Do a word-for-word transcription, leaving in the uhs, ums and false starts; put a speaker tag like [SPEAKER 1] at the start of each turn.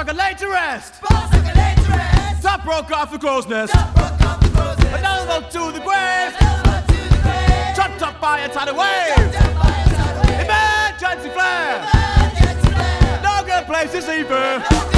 [SPEAKER 1] sucker laid to rest.
[SPEAKER 2] Ball sucker laid to rest.
[SPEAKER 1] Top broke off the crow's nest.
[SPEAKER 2] Top broke off the crow's nest.
[SPEAKER 1] Another to the grave.
[SPEAKER 2] Another to the grave.
[SPEAKER 1] Chopped up by a tidal wave.
[SPEAKER 2] Chopped up by a tidal wave.
[SPEAKER 1] Emergency flare.
[SPEAKER 2] Emergency flare.
[SPEAKER 1] No good place to sleep.
[SPEAKER 2] No